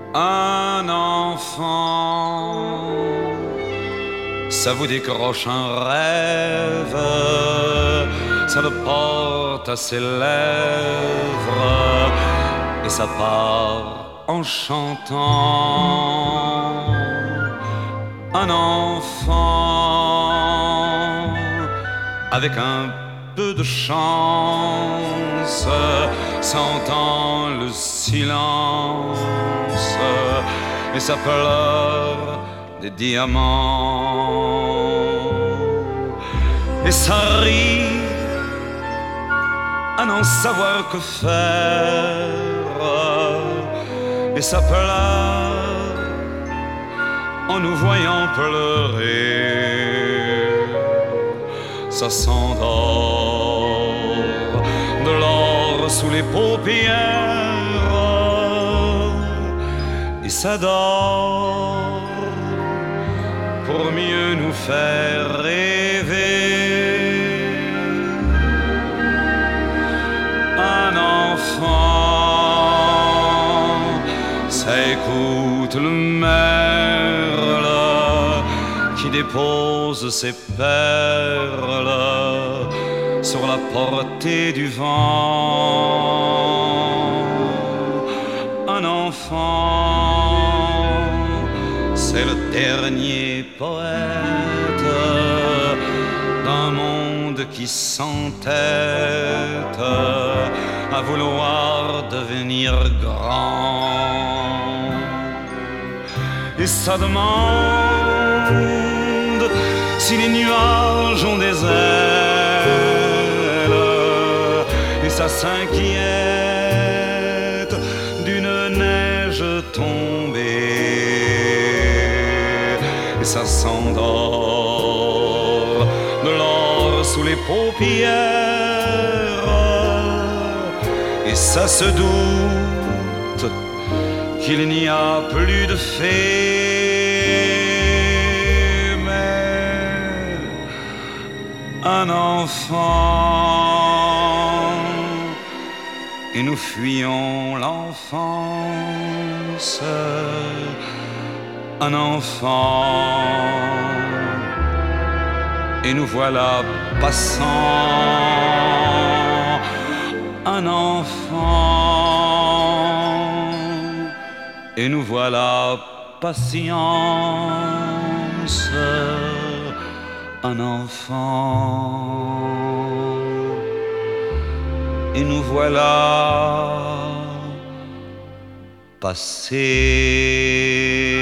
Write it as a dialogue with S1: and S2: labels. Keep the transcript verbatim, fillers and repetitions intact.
S1: Un enfant, ça vous décroche un rêve, ça le porte à ses lèvres et ça part en chantant. Un enfant avec un peu de chance s'entend le silence et ça pleure des diamants et ça rit à n'en savoir que faire et ça pleure en nous voyant pleurer. Ça s'endort de l'or sous les paupières et ça dort pour mieux nous faire rêver. Un enfant, ça écoute le merle qui dépose ses perles sur la portée du vent. Un enfant, c'est le dernier poète d'un monde qui s'entête à vouloir devenir grand. Et ça demande si les nuages ont des ailes et ça s'inquiète d'une neige tombée et ça s'endort de l'or sous les paupières et ça se doute qu'il n'y a plus de fées, mais un enfant et nous fuyons l'enfance. Un enfant et nous voilà passant. Un enfant et nous voilà patience. Un enfant et nous voilà passés.